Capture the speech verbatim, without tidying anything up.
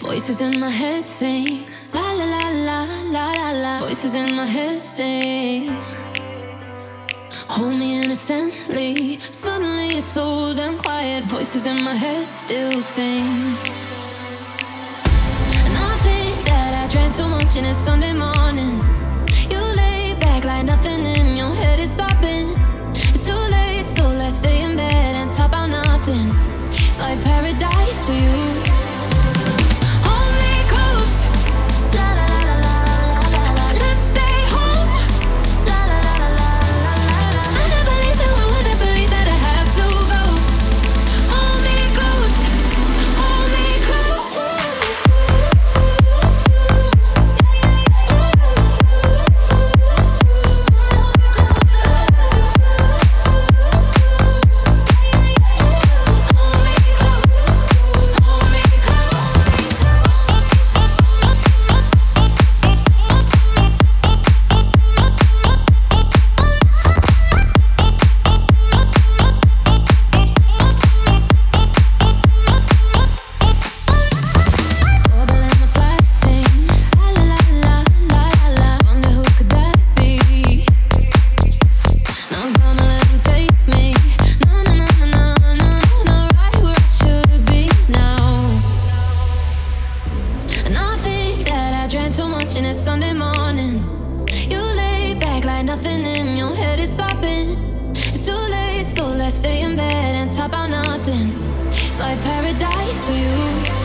Voices in my head sing la la la la la la la. Voices in my head sing. Hold me innocently. Suddenly it's so damn quiet. Voices in my head still sing. And I think that I drank too much and it's Sunday morning. You lay back like nothing in your head is popping. It's too late, so let's stay in bed and talk about nothing. It's like paradise for you. Too much and it's Sunday morning. You lay back like nothing in your head is popping. It's too late, so let's stay in bed and talk about nothing. It's like paradise for you.